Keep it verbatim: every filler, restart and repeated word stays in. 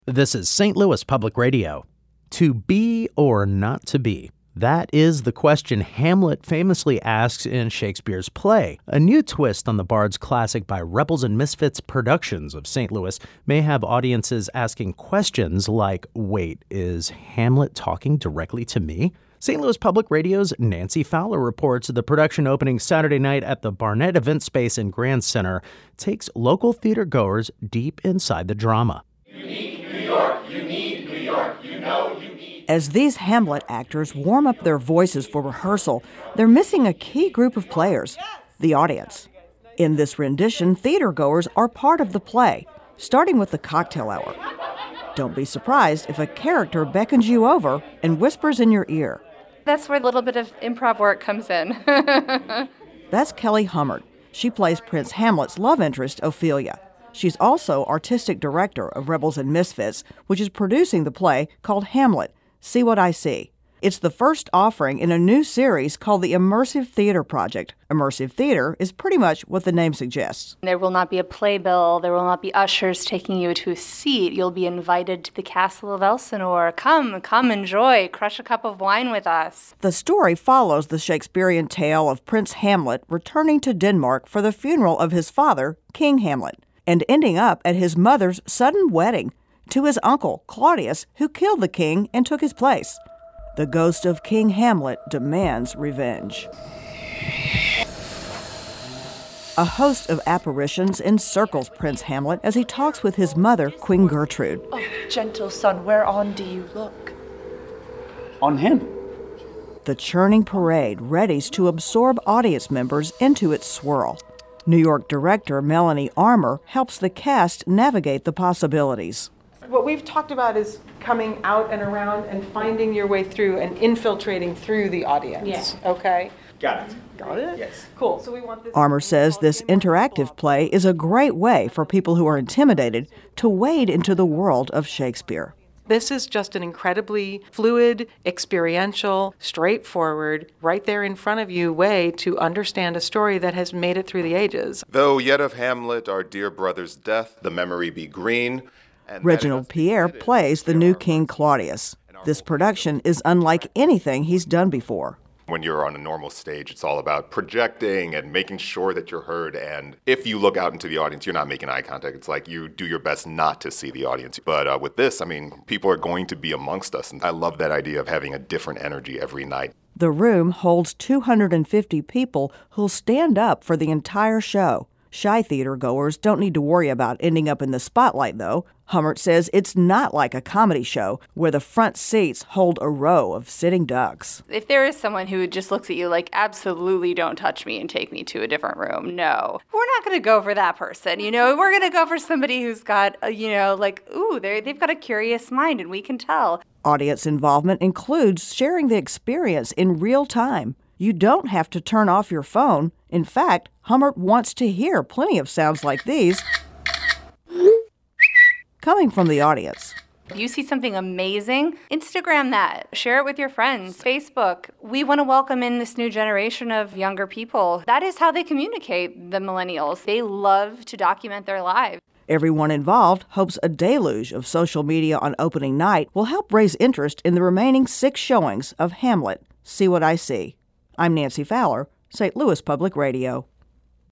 This is Saint Louis Public Radio. To be or not to be? That is the question Hamlet famously asks in Shakespeare's play. A new twist on the Bard's classic by Rebels and Misfits Productions of Saint Louis may have audiences asking questions like, wait, is Hamlet talking directly to me? Saint Louis Public Radio's Nancy Fowler reports the production opening Saturday night at the Barnett Event Space in Grand Center takes local theater goers deep inside the drama. You need New York, you need New York, you know you need... As these Hamlet actors warm up their voices for rehearsal, they're missing a key group of players, the audience. In this rendition, theater goers are part of the play, starting with the cocktail hour. Don't be surprised if a character beckons you over and whispers in your ear. That's where a little bit of improv work comes in. That's Kelly Hummert. She plays Prince Hamlet's love interest, Ophelia. She's also artistic director of Rebels and Misfits, which is producing the play called Hamlet, See What I See. It's the first offering in a new series called the Immersive Theater Project. Immersive theater is pretty much what the name suggests. There will not be a playbill. There will not be ushers taking you to a seat. You'll be invited to the castle of Elsinore. Come, come enjoy. Crush a cup of wine with us. The story follows the Shakespearean tale of Prince Hamlet returning to Denmark for the funeral of his father, King Hamlet, and ending up at his mother's sudden wedding to his uncle, Claudius, who killed the king and took his place. The ghost of King Hamlet demands revenge. A host of apparitions encircles Prince Hamlet as he talks with his mother, Queen Gertrude. Oh, gentle son, whereon do you look? On him. The churning parade readies to absorb audience members into its swirl. New York director Melanie Armour helps the cast navigate the possibilities. What we've talked about is coming out and around and finding your way through and infiltrating through the audience. Yeah. Okay? Got it. Got it? Yes. Cool. So we want this. Armour says this interactive play is a great way for people who are intimidated to wade into the world of Shakespeare. This is just an incredibly fluid, experiential, straightforward, right there in front of you way to understand a story that has made it through the ages. Though yet of Hamlet, our dear brother's death, the memory be green. And Reginald Pierre plays the new King Claudius. This production is unlike anything he's done before. When you're on a normal stage, it's all about projecting and making sure that you're heard. And if you look out into the audience, you're not making eye contact. It's like you do your best not to see the audience. But uh, with this, I mean, people are going to be amongst us. And I love that idea of having a different energy every night. The room holds two hundred fifty people who'll stand up for the entire show. Shy theater goers don't need to worry about ending up in the spotlight, though. Hummert says it's not like a comedy show where the front seats hold a row of sitting ducks. If there is someone who just looks at you like, absolutely don't touch me and take me to a different room, no. We're not going to go for that person, you know. We're going to go for somebody who's got, a, you know, like, ooh, they've got a curious mind, and we can tell. Audience involvement includes sharing the experience in real time. You don't have to turn off your phone. In fact, Hummert wants to hear plenty of sounds like these coming from the audience. If you see something amazing, Instagram that. Share it with your friends. Facebook. We want to welcome in this new generation of younger people. That is how they communicate, the millennials. They love to document their lives. Everyone involved hopes a deluge of social media on opening night will help raise interest in the remaining six showings of Hamlet, See What I See. I'm Nancy Fowler, Saint Louis Public Radio.